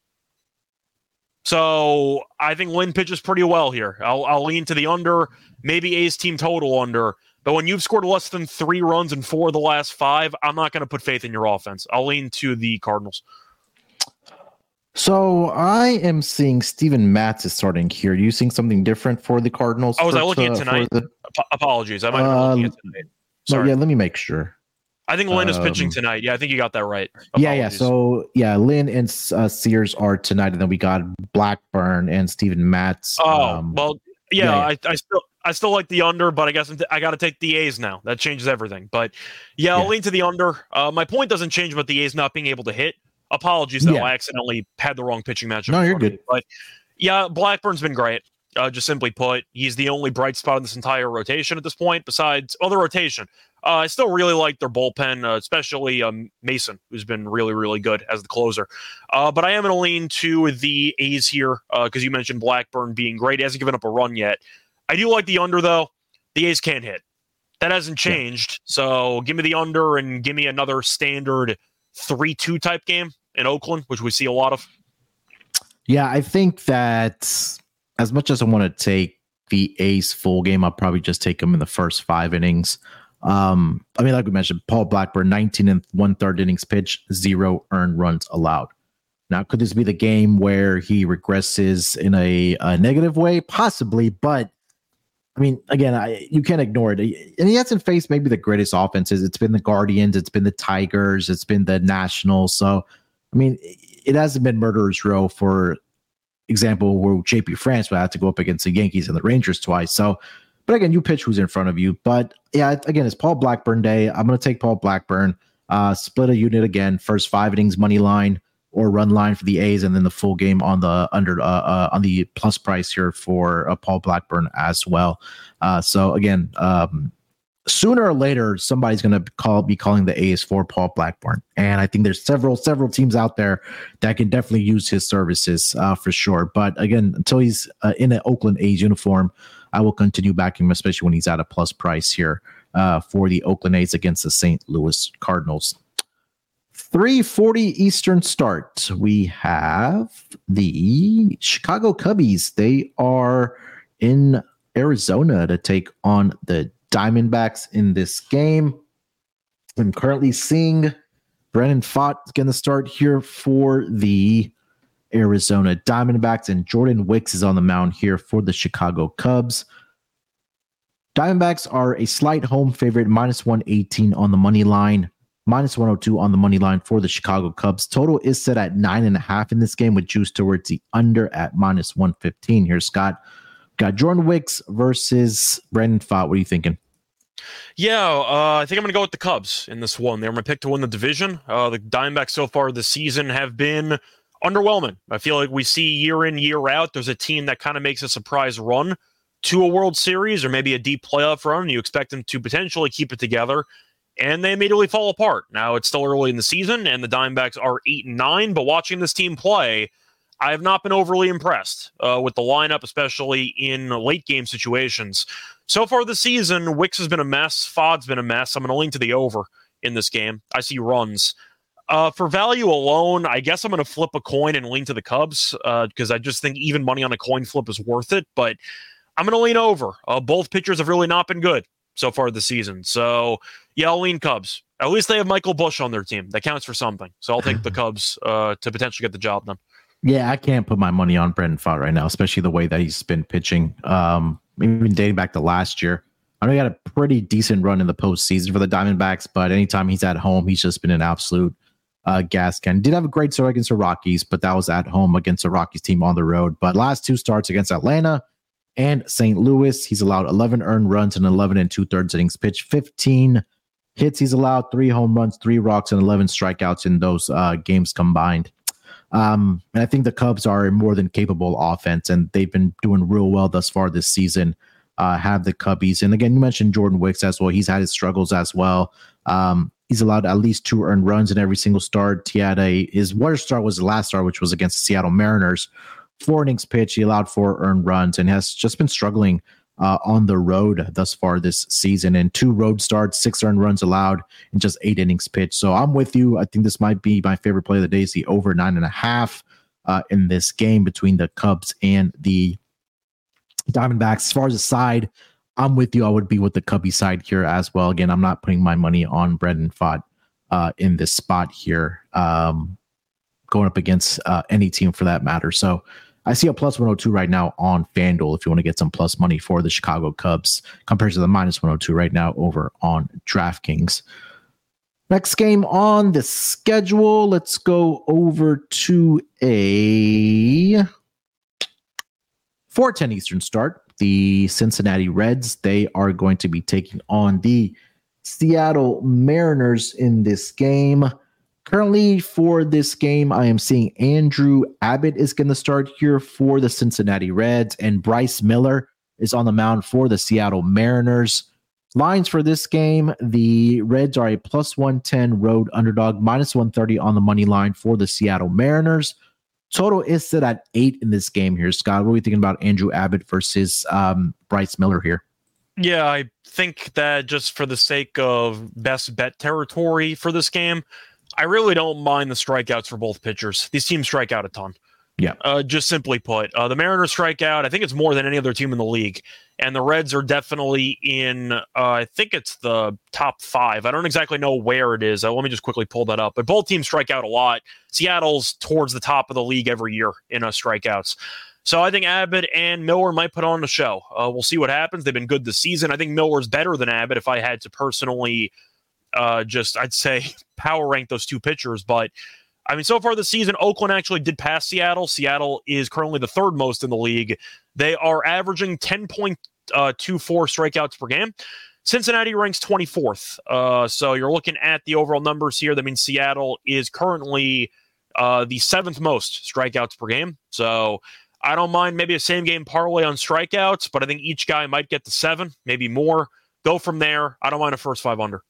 So I think Lynn pitches pretty well here. I'll lean to the under, maybe A's team total under. But when you've scored less than 3 runs in 4 of the last 5, I'm not going to put faith in your offense. I'll lean to the Cardinals. So I am seeing Steven Matz is starting here. Are you seeing something different for the Cardinals? Was I looking at tonight? Apologies. I might have been looking at tonight. Sorry. Yeah, let me make sure. I think Lynn is pitching tonight. Yeah, I think you got that right. Apologies. Yeah. So, Lynn and Sears are tonight, and then we got Blackburn and Steven Matz. I still like the under, but I guess I got to take the A's now. That changes everything. But, I'll lean to the under. My point doesn't change about the A's not being able to hit. Apologies, though. I accidentally had the wrong pitching matchup. No, you're good. But, Blackburn's been great. Just simply put, he's the only bright spot in this entire rotation at this point, besides other rotation. I still really like their bullpen, especially Mason, who's been really, really good as the closer. But I am going to lean to the A's here because you mentioned Blackburn being great. He hasn't given up a run yet. I do like the under, though. The A's can't hit. That hasn't changed. So give me the under and give me another standard 3-2 type game in Oakland, which we see a lot of? Yeah, I think that as much as I want to take the A's full game, I'll probably just take them in the first 5 innings. I mean, like we mentioned, Paul Blackburn, 19 and 1/3 innings pitched, 0 earned runs allowed. Now, could this be the game where he regresses in a negative way? Possibly, but I mean, again, you can't ignore it. And he hasn't faced maybe the greatest offenses. It's been the Guardians, it's been the Tigers, it's been the Nationals. So, I mean, it hasn't been murderer's row, for example, where JP France would have to go up against the Yankees and the Rangers twice. So, but again, you pitch who's in front of you. But yeah, again, it's Paul Blackburn day. I'm going to take Paul Blackburn, split a unit again, first 5 innings money line or run line for the A's, and then the full game on the on the plus price here for Paul Blackburn as well. So again, sooner or later, somebody's going to be calling the A's for Paul Blackburn, and I think there's several teams out there that can definitely use his services for sure. But again, until he's in an Oakland A's uniform, I will continue backing him, especially when he's at a plus price here for the Oakland A's against the St. Louis Cardinals. 3:40 Eastern start. We have the Chicago Cubbies. They are in Arizona to take on the Diamondbacks in this game. I'm currently seeing Brennan Pfaadt going to start here for the Arizona Diamondbacks, and Jordan Wicks is on the mound here for the Chicago Cubs. Diamondbacks are a slight home favorite, -118 on the money line, -102 on the money line for the Chicago Cubs. Total is set at 9.5 in this game, with juice towards the under at -115. Here, Scott. Got Jordan Wicks versus Brendan Pfaadt. What are you thinking? Yeah, I think I'm going to go with the Cubs in this one. They're my pick to win the division. The Diamondbacks so far this season have been underwhelming. I feel like we see year in, year out, there's a team that kind of makes a surprise run to a World Series or maybe a deep playoff run. You expect them to potentially keep it together, and they immediately fall apart. Now, it's still early in the season, and the Diamondbacks are 8-9, but watching this team play, I have not been overly impressed with the lineup, especially in late game situations. So far this season, Wicks has been a mess. Pfaadt's been a mess. I'm going to lean to the over in this game. I see runs. For value alone, I guess I'm going to flip a coin and lean to the Cubs because I just think even money on a coin flip is worth it. But I'm going to lean over. Both pitchers have really not been good so far this season. So, yeah, I'll lean Cubs. At least they have Michael Busch on their team. That counts for something. So I'll take the Cubs to potentially get the job done. Yeah, I can't put my money on Brendan Pfaadt right now, especially the way that he's been pitching. Even dating back to last year. I know he had a pretty decent run in the postseason for the Diamondbacks, but anytime he's at home, he's just been an absolute gas can. Did have a great start against the Rockies, but that was at home against the Rockies team on the road. But last 2 starts against Atlanta and St. Louis, he's allowed 11 earned runs and 11 2/3 innings pitched, 15 hits he's allowed, 3 home runs, 3 walks, and 11 strikeouts in those games combined. And I think the Cubs are a more than capable offense, and they've been doing real well thus far this season. Have the Cubbies. And again, you mentioned Jordan Wicks as well. He's had his struggles as well. He's allowed at least 2 earned runs in every single start. He had his worst start was the last start, which was against the Seattle Mariners. 4 innings pitched. He allowed 4 earned runs and has just been struggling on the road thus far this season. And 2 road starts, 6 earned runs allowed, and just 8 innings pitched. So I'm with you. I think this might be my favorite play of the day is the over 9.5 in this game between the Cubs and the Diamondbacks. As far as the side, I'm with you. I would be with the Cubby side here as well. Again, I'm not putting my money on Brendan Pfaadt in this spot here, going up against any team for that matter. So I see a plus 102 right now on FanDuel if you want to get some plus money for the Chicago Cubs compared to the minus 102 right now over on DraftKings. Next game on the schedule, let's go over to a 4:10 Eastern start. The Cincinnati Reds, they are going to be taking on the Seattle Mariners in this game. Currently for this game, I am seeing Andrew Abbott is going to start here for the Cincinnati Reds, and Bryce Miller is on the mound for the Seattle Mariners. Lines for this game, the Reds are a plus 110 road underdog, minus 130 on the money line for the Seattle Mariners. Total is set at 8 in this game here. Scott, what are we thinking about Andrew Abbott versus Bryce Miller here? Yeah, I think that just for the sake of best bet territory for this game, I really don't mind the strikeouts for both pitchers. These teams strike out a ton. Yeah. Just simply put, the Mariners strike out. I think it's more than any other team in the league. And the Reds are definitely in, I think it's the top 5. I don't exactly know where it is. Let me just quickly pull that up. But both teams strike out a lot. Seattle's towards the top of the league every year in strikeouts. So I think Abbott and Miller might put on the show. We'll see what happens. They've been good this season. I think Miller's better than Abbott if I had to personally I'd say power rank those two pitchers. But I mean, so far this season, Oakland actually did pass Seattle. Seattle is currently the 3rd most in the league. They are averaging 10.24 strikeouts per game. Cincinnati ranks 24th. So you're looking at the overall numbers here. That means Seattle is currently the 7th most strikeouts per game. So I don't mind maybe a same game parlay on strikeouts, but I think each guy might get to 7, maybe more. Go from there. I don't mind a first 5 under.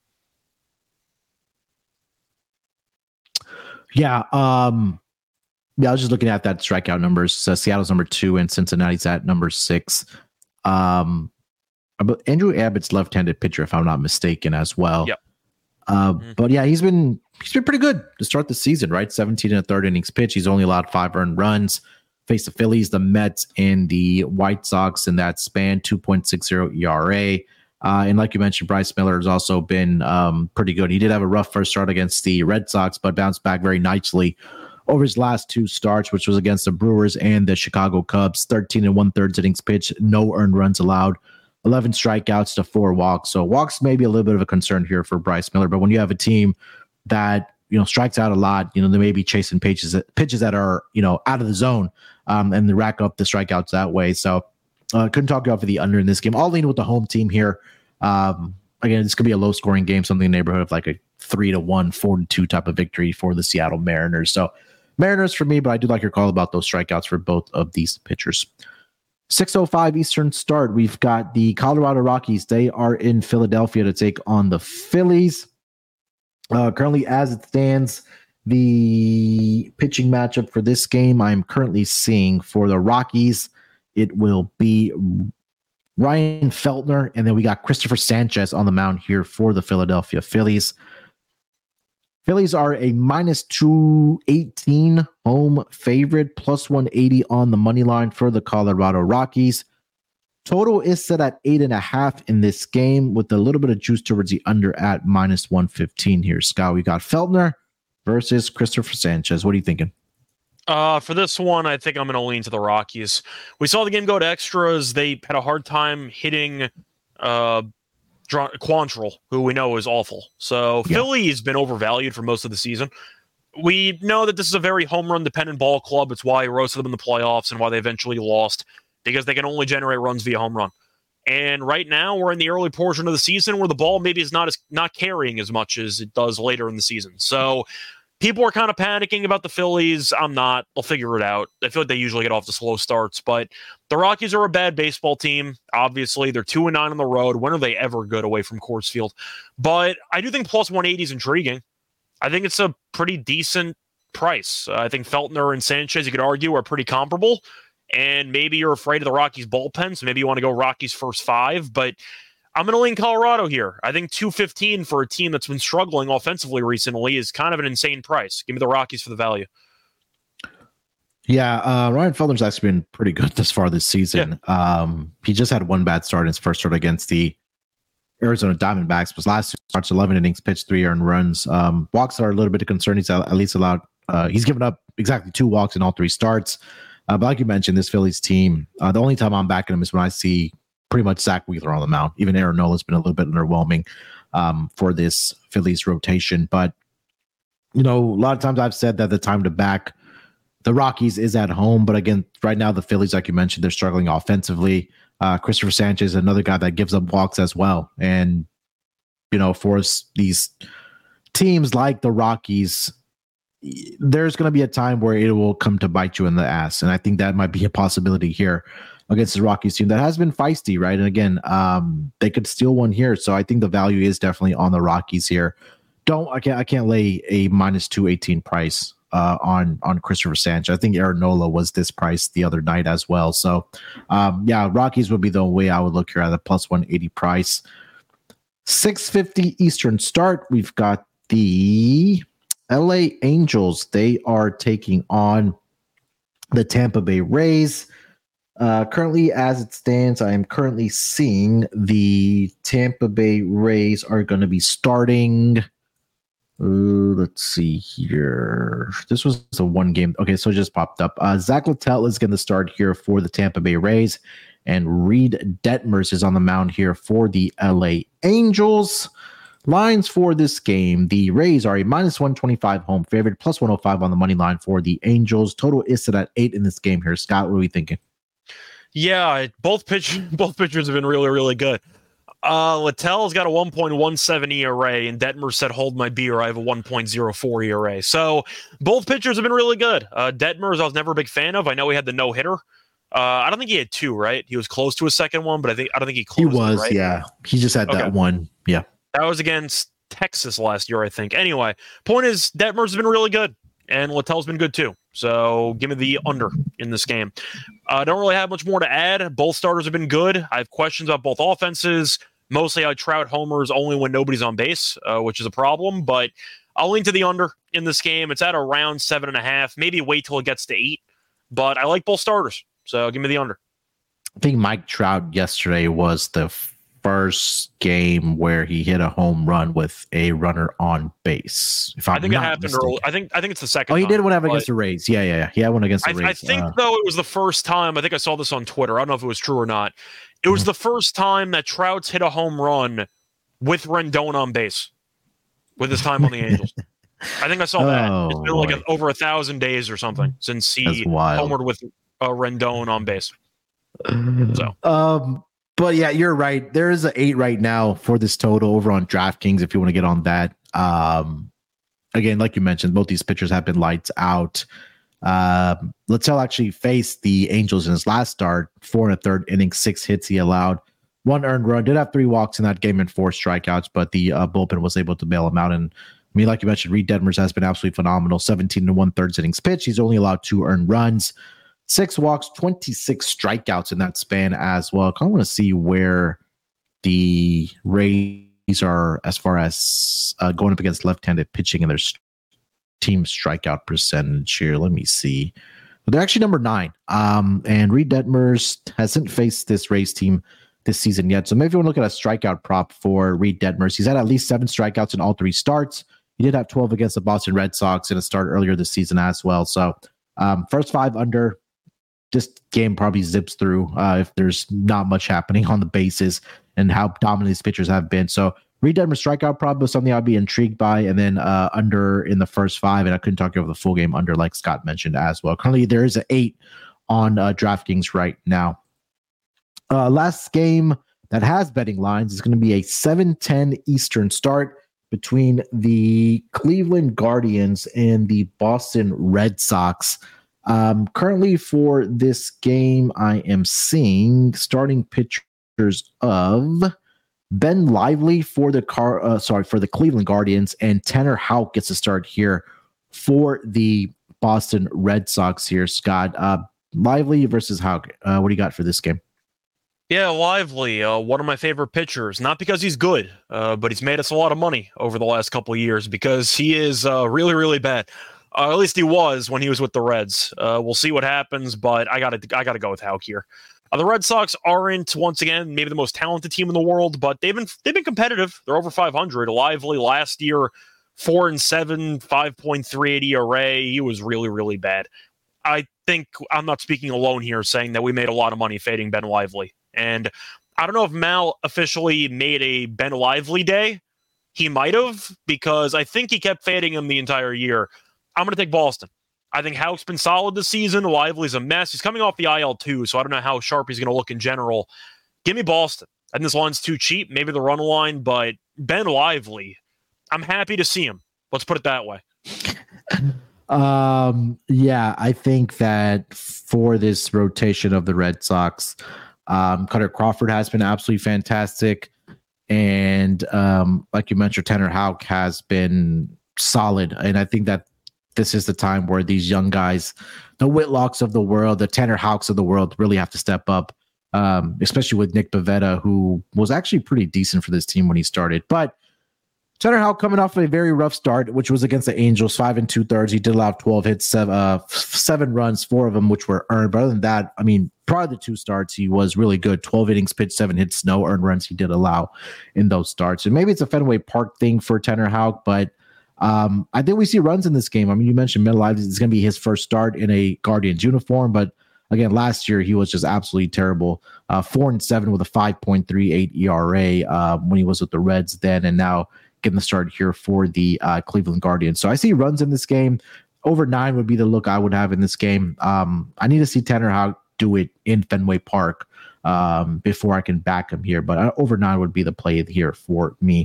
Yeah, I was just looking at that strikeout numbers. Seattle's number 2 and Cincinnati's at number 6. Andrew Abbott's left-handed pitcher, if I'm not mistaken, as well. Yep. But yeah, he's been pretty good to start the season, right? 17 and a third innings pitch. He's only allowed 5 earned runs. Faced the Phillies, the Mets, and the White Sox in that span. 2.60 ERA. And like you mentioned, Bryce Miller has also been pretty good. He did have a rough first start against the Red Sox, but bounced back very nicely over his last 2 starts, which was against the Brewers and the Chicago Cubs. 13 and 1/3 innings pitched, no earned runs allowed, 11 strikeouts to 4 walks. So walks may be a little bit of a concern here for Bryce Miller, but when you have a team that strikes out a lot, they may be chasing pitches that are out of the zone, and they rack up the strikeouts that way. So couldn't talk you off of the under in this game. I'll lean with the home team here. Again, this could be a low scoring game, something in the neighborhood of like a 3-1, 4-2 type of victory for the Seattle Mariners. So Mariners for me, but I do like your call about those strikeouts for both of these pitchers. 6:05 Eastern start. We've got the Colorado Rockies. They are in Philadelphia to take on the Phillies. Currently, as it stands, the pitching matchup for this game I'm currently seeing for the Rockies, it will be Ryan Feltner, and then we got Christopher Sanchez on the mound here for the Philadelphia Phillies. Phillies are a -218 home favorite, +180 on the money line for the Colorado Rockies. Total is set at 8.5 in this game, with a little bit of juice towards the under at -115 here. Scott, we got Feltner versus Christopher Sanchez. What are you thinking? For this one, I think I'm going to lean to the Rockies. We saw the game go to extras. They had a hard time hitting Quantrill, who we know is awful. So yeah. Philly's been overvalued for most of the season. We know that this is a very home run dependent ball club. It's why he roasted them in the playoffs and why they eventually lost, because they can only generate runs via home run. And right now we're in the early portion of the season where the ball maybe is not carrying as much as it does later in the season. So people are kind of panicking about the Phillies. I'm not. They'll figure it out. I feel like they usually get off to slow starts, but the Rockies are a bad baseball team. Obviously, they're 2-9 on the road. When are they ever good away from Coors Field? But I do think +180 is intriguing. I think it's a pretty decent price. I think Feltner and Sanchez, you could argue, are pretty comparable. And maybe you're afraid of the Rockies bullpen, so maybe you want to go Rockies first 5. But I'm going to lean Colorado here. I think $215 for a team that's been struggling offensively recently is kind of an insane price. Give me the Rockies for the value. Yeah, Ryan Feltner's actually been pretty good this far this season. Yeah. He just had one bad start in his first start against the Arizona Diamondbacks. Was last 2 starts, 11 innings pitched, 3 earned runs. Walks are a little bit of concern. He's at least allowed. He's given up exactly 2 walks in all 3 starts. But like you mentioned, this Phillies team, the only time I'm backing him is when I see pretty much Zach Wheeler on the mound. Even Aaron Nola's been a little bit underwhelming for this Phillies rotation. But, a lot of times I've said that the time to back the Rockies is at home. But again, right now, the Phillies, like you mentioned, they're struggling offensively. Christopher Sanchez is another guy that gives up walks as well. And, for these teams like the Rockies, there's going to be a time where it will come to bite you in the ass. And I think that might be a possibility here against the Rockies team that has been feisty, right? And again, they could steal one here. So I think the value is definitely on the Rockies here. I can't lay a -218 price on Christopher Sanchez. I think Aaron Nola was this price the other night as well. So Rockies would be the way I would look here at a +180 price. 6:50 Eastern start. We've got the LA Angels, they are taking on the Tampa Bay Rays. Currently, as it stands, I am currently seeing the Tampa Bay Rays are going to be starting. Let's see here. This was a one game. Okay, so it just popped up. Zach Littell is going to start here for the Tampa Bay Rays, and Reed Detmers is on the mound here for the LA Angels. Lines for this game: the Rays are a -125 home favorite, plus 105 on the money line for the Angels. Total is set at 8 in this game here. Scott, what are we thinking? Yeah, both pitchers have been really, really good. Littell's got a 1.17 ERA, and Detmer said, "Hold my beer." I have a 1.04 ERA. So both pitchers have been really good. Detmers, I was never a big fan of. I know he had the no hitter. I don't think he had two, right? He was close to a second one, but I don't think he closed. He was, it, right? yeah. He just had that one. Yeah, that was against Texas last year, I think. Anyway, point is, Detmers has been really good, and Littell's been good too. So give me the under in this game. I don't really have much more to add. Both starters have been good. I have questions about both offenses. Mostly I Trout homers only when nobody's on base, which is a problem. But I'll lean to the under in this game. It's at around 7.5. Maybe wait till it gets to 8. But I like both starters. So give me the under. I think Mike Trout yesterday was the first game where he hit a home run with a runner on base. If I'm I think not it happened mistaken. early. I think it's the second. Oh, he time, did one against the Rays. Yeah. He had one against the Rays. I think though it was the first time. I think I saw this on Twitter. I don't know if it was true or not. It was the first time that Trout's hit a home run with Rendon on base with his time on the Angels. I think I saw that. It's been like over 1,000 days or something since he homered with Rendon on base. So, but yeah, you're right. There is an 8 right now for this total over on DraftKings if you want to get on that. Again, like you mentioned, both these pitchers have been lights out. Littell actually faced the Angels in his last start, 4 1/3 innings, 6 hits he allowed, 1 earned run, did have 3 walks in that game and 4 strikeouts, but the bullpen was able to bail him out. And I mean, like you mentioned, Reed Detmers has been absolutely phenomenal. 17 1/3 innings pitched. He's only allowed 2 earned runs, 6 walks, 26 strikeouts in that span as well. I want to see where the Rays are as far as going up against left-handed pitching in their team strikeout percentage here. Let me see. But they're actually number 9. And Reed Detmers hasn't faced this Rays team this season yet. So maybe if you want to look at a strikeout prop for Reed Detmers, he's had at least 7 strikeouts in all 3 starts. He did have 12 against the Boston Red Sox in a start earlier this season as well. So first 5 under. This game probably zips through if there's not much happening on the bases and how dominant these pitchers have been. So Reed Detmers strikeout prop was something I'd be intrigued by, and then under in the first 5, and I couldn't talk over the full game under like Scott mentioned as well. Currently there is an 8 on DraftKings right now. Last game that has betting lines is going to be a 7:10 Eastern start between the Cleveland Guardians and the Boston Red Sox. Currently for this game, I am seeing starting pitchers of Ben Lively for the Cleveland Guardians, and Tanner Houck gets a start here for the Boston Red Sox here. Scott, Lively versus Houck. What do you got for this game? Yeah, Lively, one of my favorite pitchers. Not because he's good, but he's made us a lot of money over the last couple of years because he is really, really bad. At least he was when he was with the Reds. We'll see what happens, but I gotta go with Houck here. The Red Sox aren't, once again, maybe the most talented team in the world, but they've been competitive. They're over 500. Lively last year, 4-7, 5.38 ERA. He was really, really bad. I think I'm not speaking alone here saying that we made a lot of money fading Ben Lively. And I don't know if Mal officially made a Ben Lively day. He might have, because I think he kept fading him the entire year. I'm going to take Boston. I think Houck's been solid this season. Lively's a mess. He's coming off the IL too, so I don't know how sharp he's going to look in general. Give me Boston. I think this line's too cheap. Maybe the run line, but Ben Lively, I'm happy to see him. Let's put it that way. Yeah, I think that for this rotation of the Red Sox, Cutter Crawford has been absolutely fantastic. And like you mentioned, Tanner Houck has been solid. And I think that this is the time where these young guys, the Whitlocks of the world, the Tanner Houcks of the world, really have to step up, especially with Nick Pivetta, who was actually pretty decent for this team when he started. But Tanner Houck coming off a very rough start, which was against the Angels, 5 2/3. He did allow 12 hits, seven runs, 4 of them which were earned. But other than that, I mean, prior to the 2 starts, he was really good. 12 innings pitched, 7 hits, no earned runs he did allow in those starts. And maybe it's a Fenway Park thing for Tanner Houck, but I think we see runs in this game. I mean, you mentioned MetLife. It's going to be his first start in a Guardians uniform, but again, last year he was just absolutely terrible. 4-7 with a 5.38 ERA when he was with the Reds then, and now getting the start here for the Cleveland Guardians. So I see runs in this game. Over 9 would be the look I would have in this game. I need to see Tanner Houck do it in Fenway Park before I can back him here, but over 9 would be the play here for me.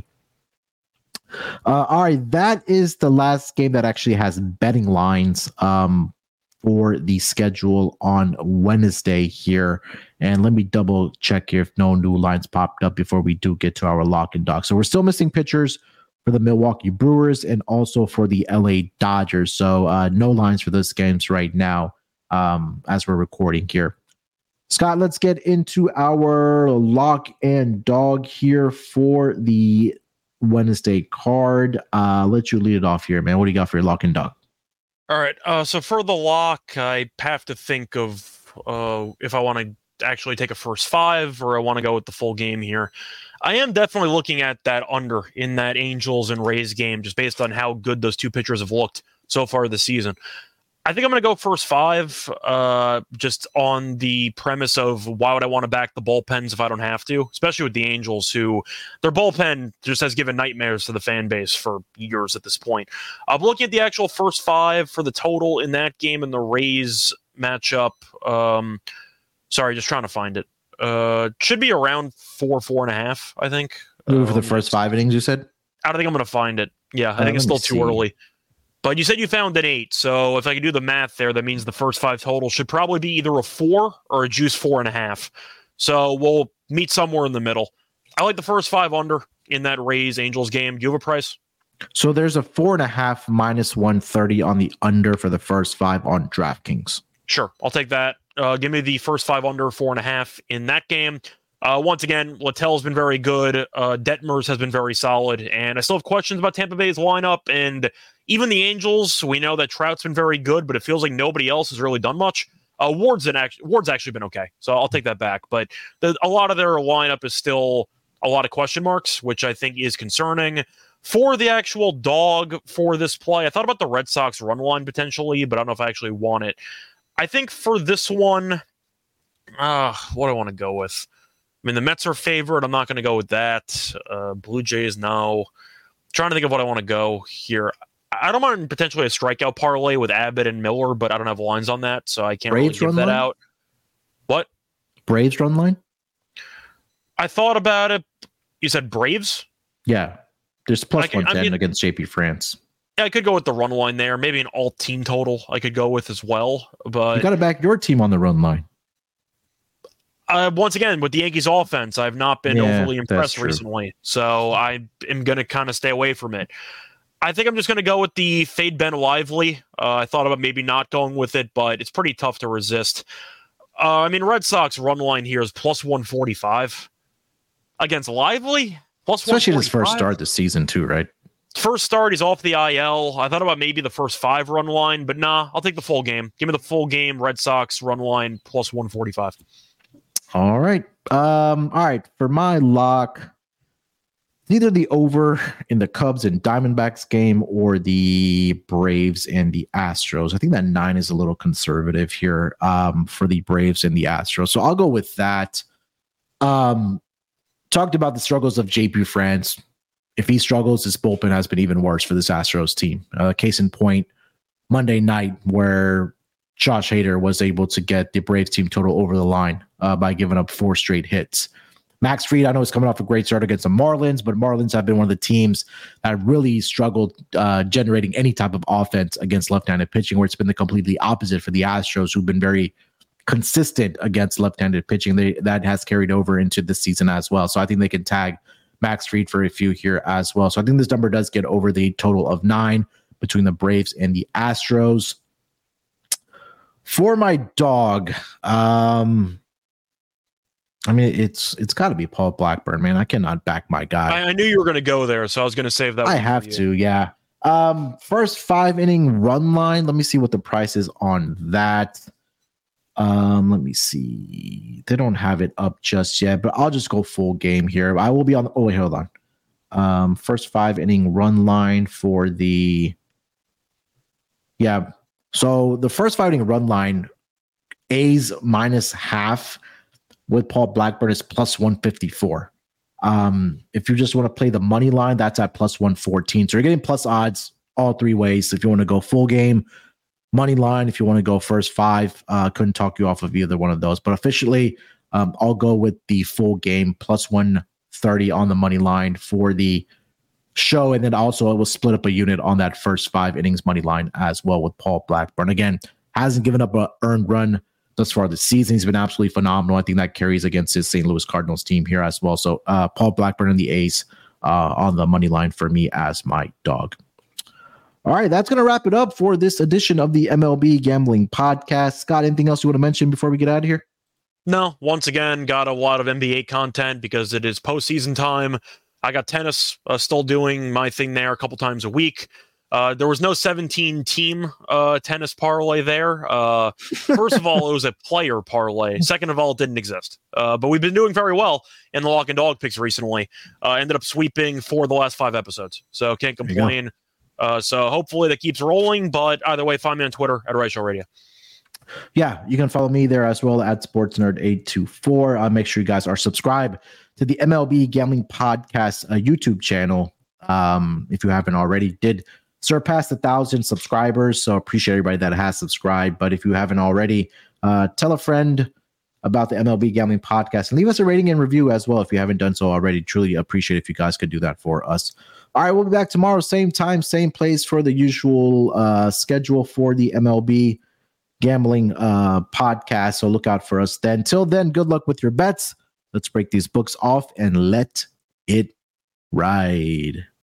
All right, that is the last game that actually has betting lines for the schedule on Wednesday here. And let me double check here if no new lines popped up before we do get to our lock and dock. So we're still missing pitchers for the Milwaukee Brewers and also for the LA Dodgers. So no lines for those games right now as we're recording here. Scott, let's get into our lock and dog here for the Wednesday card. Let you lead it off here, man. What do you got for your lock and dog? All right. So for the lock, I have to think of if I want to actually take a first 5 or I want to go with the full game here. I am definitely looking at that under in that Angels and Rays game, just based on how good those 2 pitchers have looked so far this season. I think I'm going to go first 5, just on the premise of why would I want to back the bullpens if I don't have to, especially with the Angels, who their bullpen just has given nightmares to the fan base for years at this point. I'm looking at the actual first 5 for the total in that game and the Rays matchup. Sorry, just trying to find it. Should be around 4.5, I think. For the first 5 innings, you said? I don't think I'm going to find it. Yeah, I think it's still too early. But you said you found an 8, so if I can do the math there, that means the first 5 total should probably be either a 4 or a juice 4.5. So we'll meet somewhere in the middle. I like the first 5 under in that Rays Angels game. Do you have a price? So there's a 4.5 minus 130 on the under for the first 5 on DraftKings. Sure, I'll take that. Give me the first 5 under 4.5 in that game. Once again, Littell's been very good. Detmers has been very solid. And I still have questions about Tampa Bay's lineup. And even the Angels, we know that Trout's been very good, but it feels like nobody else has really done much. Ward's actually been okay. So I'll take that back. But a lot of their lineup is still a lot of question marks, which I think is concerning. For the actual dog for this play, I thought about the Red Sox run line potentially, but I don't know if I actually want it. I think for this one, what do I want to go with? I mean, the Mets are favored. I'm not going to go with that. Blue Jays, no. Trying to think of what I want to go here. I don't mind potentially a strikeout parlay with Abbott and Miller, but I don't have lines on that, so I can't Braves really give that out. What? Braves run line? I thought about it. You said Braves? Yeah. There's plus 110 against JP France. Yeah, I could go with the run line there. Maybe an all-team total I could go with as well. But you got to back your team on the run line. Once again, with the Yankees offense, I've not been overly impressed recently. So I am going to kind of stay away from it. I think I'm just going to go with the fade Ben Lively. I thought about maybe not going with it, but it's pretty tough to resist. I mean, Red Sox run line here is plus 145 against Lively. Plus especially his first start this season too, right? First start, he's off the IL. I thought about maybe the first 5 run line, but nah, I'll take the full game. Give me the full game Red Sox run line plus 145. All right. All right. For my lock, neither the over in the Cubs and Diamondbacks game or the Braves and the Astros. I think that 9 is a little conservative here for the Braves and the Astros. So I'll go with that. Talked about the struggles of JP France. If he struggles, his bullpen has been even worse for this Astros team. Case in point, Monday night where Josh Hader was able to get the Braves team total over the line by giving up 4 straight hits. Max Fried, I know, is coming off a great start against the Marlins, but Marlins have been one of the teams that really struggled generating any type of offense against left-handed pitching, where it's been the completely opposite for the Astros, who've been very consistent against left-handed pitching. That has carried over into this season as well. So I think they can tag Max Fried for a few here as well. So I think this number does get over the total of 9 between the Braves and the Astros. For my dog, I mean, it's got to be Paul Blackburn, man. I cannot back my guy. I knew you were going to go there, so I was going to save that. I have to, yeah. First 5 inning run line. Let me see what the price is on that. Let me see. They don't have it up just yet, but I'll just go full game here. I will be on. Oh wait, hold on. First 5 inning run line for the. Yeah. So the first 5 inning run line, A's -0.5 with Paul Blackburn is +154. If you just want to play the money line, that's at +114. So you're getting plus odds all 3 ways. If you want to go full game, money line, if you want to go first 5, couldn't talk you off of either one of those. But officially, I'll go with the full game +130 on the money line for the show. And then also it will split up a unit on that first 5 innings money line as well with Paul Blackburn. Again, hasn't given up an earned run thus far this season. He's been absolutely phenomenal. I think that carries against his St. Louis Cardinals team here as well. So Paul Blackburn and the A's on the money line for me as my dog. All right, that's going to wrap it up for this edition of the MLB Gambling Podcast. Scott, anything else you want to mention before we get out of here? No, once again, got a lot of NBA content because it is postseason time. I got tennis still doing my thing there a couple times a week. There was no 17-team tennis parlay there. First of all, it was a player parlay. Second of all, it didn't exist. But we've been doing very well in the lock and dog picks recently. Ended up sweeping 4 of the last 5 episodes. So can't complain. So hopefully that keeps rolling. But either way, find me on Twitter at Right Show Radio. Yeah, you can follow me there as well at SportsNerd824. Make sure you guys are subscribed to the MLB Gambling Podcast YouTube channel. If you haven't already, did surpass 1,000 subscribers, so appreciate everybody that has subscribed. But if you haven't already, tell a friend about the MLB Gambling Podcast and leave us a rating and review as well if you haven't done so already. Truly appreciate if you guys could do that for us. All right, we'll be back tomorrow, same time, same place for the usual schedule for the MLB Gambling Podcast. So look out for us then. Till then, good luck with your bets. Let's break these books off and let it ride.